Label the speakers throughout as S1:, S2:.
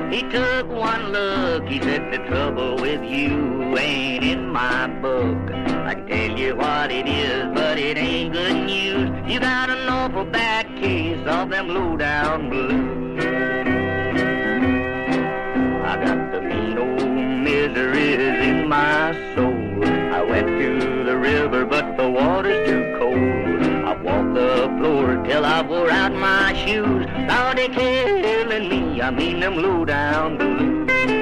S1: He took one look, he said the trouble with you ain't in my book. I can tell you what it is, but it ain't good news. You got an awful bad case of them low-down blues. I got the mean old miseries in my soul. I went to the river, but the water's too cold. I walked the floor till I wore out my shoes. Now they killing me, I mean them low-down blues.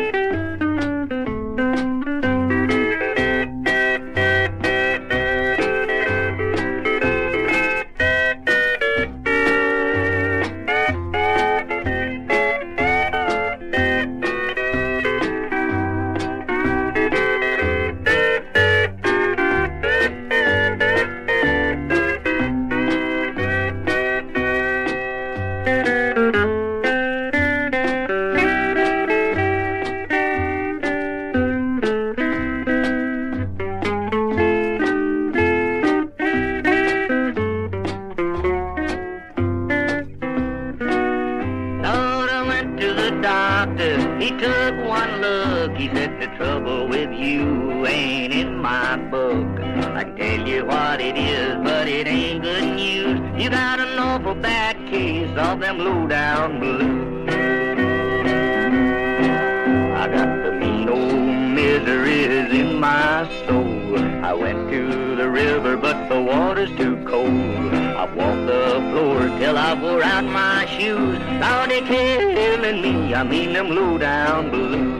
S1: He took one look, he said the trouble with you ain't in my book. I can tell you what it is, but it ain't good news. You got an awful bad case of them low-down blues. I got the mean old miseries in my soul. I went to the river, but the water's too cold. I walked the floor till I wore out my shoes. Now they killing me, I mean them low-down blues.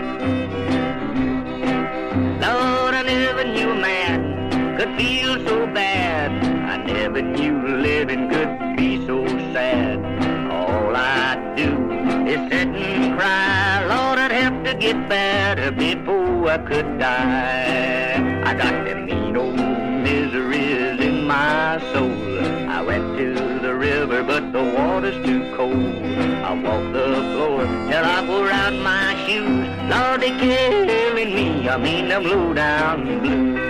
S1: Lord, I never knew a man could feel so bad. I never knew living could be so sad. All I do is sit and cry. Lord, I'd have to get better before I could die. I got them mean old miseries in my soul. I went to the river, but the water's too cold. I walked the floor till I wore out my shoes. Lord, they killing me, I mean them low-down blues.